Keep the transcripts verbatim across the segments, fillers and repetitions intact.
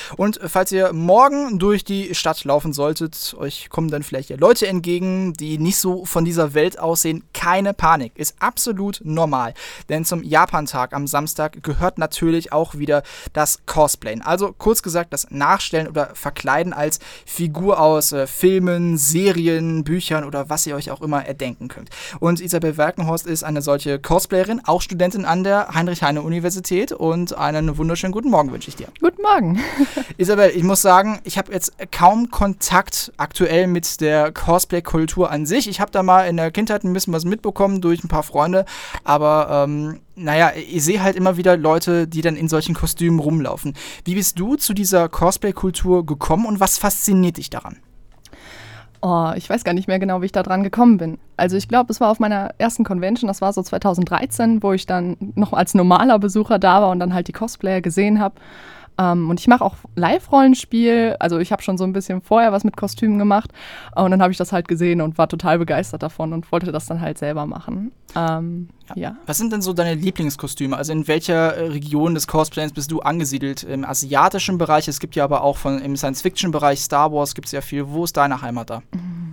Und falls ihr morgen durch die Stadt laufen solltet, euch kommen dann vielleicht ja Leute entgegen, die nicht so von dieser Welt aussehen. Keine Panik, ist absolut normal. Denn zum Japantag am Samstag gehört natürlich auch wieder das Cosplayen. Also kurz gesagt, das Nachstellen oder Verkleiden als Figur aus äh, Filmen, Serien, Büchern oder was ihr euch auch immer erdenken könnt. Und Isabel Walkenhorst ist eine solche Cosplayerin, auch Studentin an der Heinrich-Heine-Universität, und einen wunderschönen guten Morgen wünsche ich dir. Guten Morgen. Isabel, ich muss sagen, ich habe jetzt kaum Kontakt aktuell mit der Cosplay-Kultur an sich. Ich habe da mal in der Kindheit ein bisschen was mitbekommen durch ein paar Freunde, aber ähm, naja, ich sehe halt immer wieder Leute, die dann in solchen Kostümen rumlaufen. Wie bist du zu dieser Cosplay-Kultur gekommen und was fasziniert dich daran? Oh, ich weiß gar nicht mehr genau, wie ich da dran gekommen bin. Also ich glaube, es war auf meiner ersten Convention, das war so zweitausenddreizehn, wo ich dann noch als normaler Besucher da war und dann halt die Cosplayer gesehen habe. Um, und ich mache auch Live-Rollenspiel, also ich habe schon so ein bisschen vorher was mit Kostümen gemacht und dann habe ich das halt gesehen und war total begeistert davon und wollte das dann halt selber machen. Um, ja. ja. Was sind denn so deine Lieblingskostüme? Also in welcher Region des Cosplayens bist du angesiedelt? Im asiatischen Bereich, es gibt ja aber auch von, im Science-Fiction-Bereich, Star Wars gibt es ja viel. Wo ist deine Heimat da?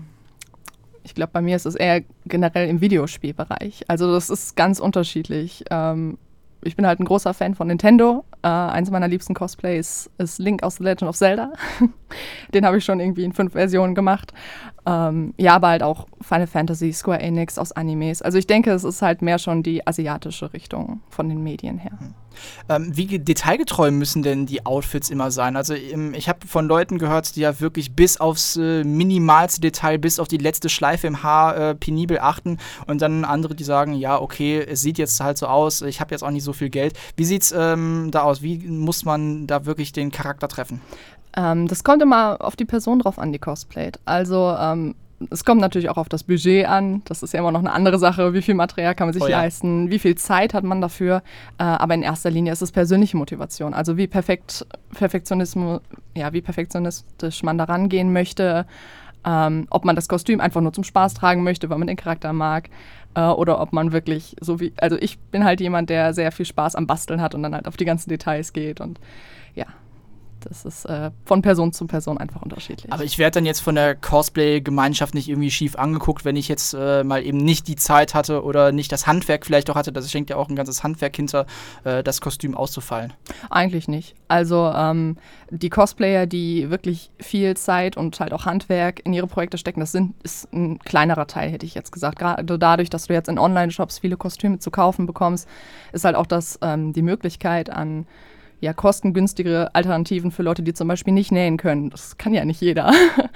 Ich glaube, bei mir ist es eher generell im Videospielbereich. Also das ist ganz unterschiedlich. Um, Ich bin halt ein großer Fan von Nintendo. Äh, eins meiner liebsten Cosplays ist Link aus The Legend of Zelda. Den habe ich schon irgendwie in fünf Versionen gemacht. Ähm, ja, aber halt auch Final Fantasy, Square Enix aus Animes. Also ich denke, es ist halt mehr schon die asiatische Richtung von den Medien her. Ähm, wie detailgetreu müssen denn die Outfits immer sein? Also ähm, ich habe von Leuten gehört, die ja wirklich bis aufs äh, minimalste Detail, bis auf die letzte Schleife im Haar äh, penibel achten, und dann andere, die sagen, ja, okay, es sieht jetzt halt so aus, ich habe jetzt auch nicht so viel Geld. Wie sieht's ähm, da aus? Wie muss man da wirklich den Charakter treffen? Ähm, das kommt immer auf die Person drauf an, die cosplayt. Also ähm, es kommt natürlich auch auf das Budget an. Das ist ja immer noch eine andere Sache. Wie viel Material kann man sich oh ja. leisten? Wie viel Zeit hat man dafür? Äh, aber in erster Linie ist es persönliche Motivation. Also wie perfekt Perfektionismus, ja, wie perfektionistisch man da rangehen möchte. Ähm, ob man das Kostüm einfach nur zum Spaß tragen möchte, weil man den Charakter mag. Äh, oder ob man wirklich so wie, also ich bin halt jemand, der sehr viel Spaß am Basteln hat und dann halt auf die ganzen Details geht. Und ja, das ist äh, von Person zu Person einfach unterschiedlich. Aber ich werde dann jetzt von der Cosplay-Gemeinschaft nicht irgendwie schief angeguckt, wenn ich jetzt äh, mal eben nicht die Zeit hatte oder nicht das Handwerk vielleicht auch hatte. Das schenkt ja auch ein ganzes Handwerk hinter, äh, das Kostüm auszufallen. Eigentlich nicht. Also ähm, die Cosplayer, die wirklich viel Zeit und halt auch Handwerk in ihre Projekte stecken, das sind, ist ein kleinerer Teil, hätte ich jetzt gesagt. Gerade dadurch, dass du jetzt in Online-Shops viele Kostüme zu kaufen bekommst, ist halt auch das ähm, die Möglichkeit an ja, kostengünstigere Alternativen für Leute, die zum Beispiel nicht nähen können. Das kann ja nicht jeder.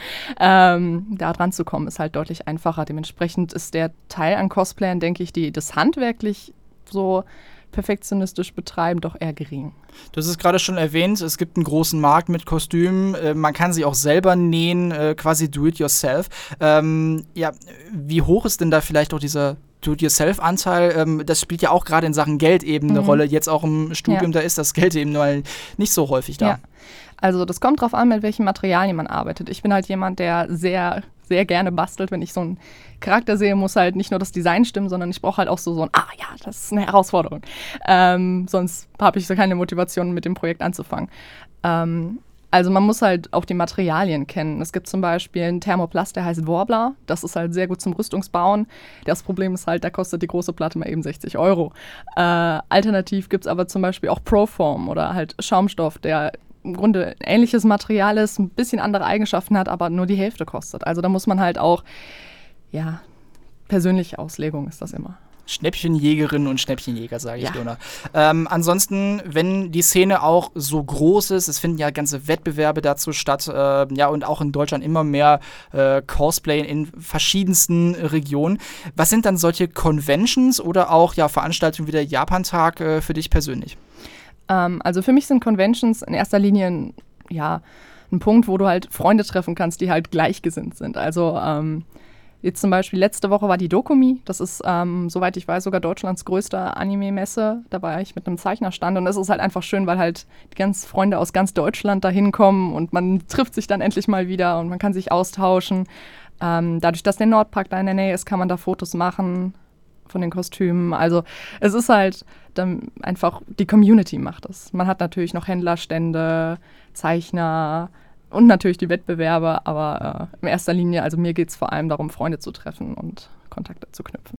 ähm, da dran zu kommen, ist halt deutlich einfacher. Dementsprechend ist der Teil an Cosplayern, denke ich, die das handwerklich so perfektionistisch betreiben, doch eher gering. Du hast es gerade schon erwähnt, es gibt einen großen Markt mit Kostümen. Äh, man kann sie auch selber nähen, äh, quasi do-it-yourself. Ähm, ja, wie hoch ist denn da vielleicht auch dieser Do-it-yourself-Anteil? Ähm, das spielt ja auch gerade in Sachen Geld eben eine mhm. Rolle. Jetzt auch im Studium, ja. da ist das Geld eben nur nicht so häufig da. Ja. Also das kommt drauf an, mit welchen Materialien man arbeitet. Ich bin halt jemand, der sehr, sehr gerne bastelt. Wenn ich so einen Charakter sehe, muss halt nicht nur das Design stimmen, sondern ich brauche halt auch so, so ein, ah ja, das ist eine Herausforderung. Ähm, sonst habe ich so keine Motivation, mit dem Projekt anzufangen. Ähm, Also man muss halt auch die Materialien kennen. Es gibt zum Beispiel einen Thermoplast, der heißt Warbler. Das ist halt sehr gut zum Rüstungsbauen. Das Problem ist halt, da kostet die große Platte mal eben sechzig Euro. Äh, alternativ gibt es aber zum Beispiel auch Proform oder halt Schaumstoff, der im Grunde ein ähnliches Material ist, ein bisschen andere Eigenschaften hat, aber nur die Hälfte kostet. Also da muss man halt auch, ja, persönliche Auslegung ist das immer. Schnäppchenjägerinnen und Schnäppchenjäger, sage ich ja. nur. Ähm, ansonsten, wenn die Szene auch so groß ist, es finden ja ganze Wettbewerbe dazu statt, äh, ja, und auch in Deutschland immer mehr äh, Cosplay in verschiedensten Regionen. Was sind dann solche Conventions oder auch ja, Veranstaltungen wie der Japantag äh, für dich persönlich? Ähm, also für mich sind Conventions in erster Linie ein, ja, ein Punkt, wo du halt Freunde treffen kannst, die halt gleichgesinnt sind. Also ähm, Jetzt zum Beispiel letzte Woche war die Dokumi. Das ist, ähm, soweit ich weiß, sogar Deutschlands größte Anime-Messe. Da war ich mit einem Zeichnerstand. Und das ist halt einfach schön, weil halt die ganzen Freunde aus ganz Deutschland da hinkommen und man trifft sich dann endlich mal wieder und man kann sich austauschen. Ähm, dadurch, dass der Nordpark da in der Nähe ist, kann man da Fotos machen. von den Kostümen. Also es ist halt dann einfach, die Community macht es. Man hat natürlich noch Händlerstände, Zeichner und natürlich die Wettbewerbe, aber äh, in erster Linie, also mir geht es vor allem darum, Freunde zu treffen und Kontakte zu knüpfen.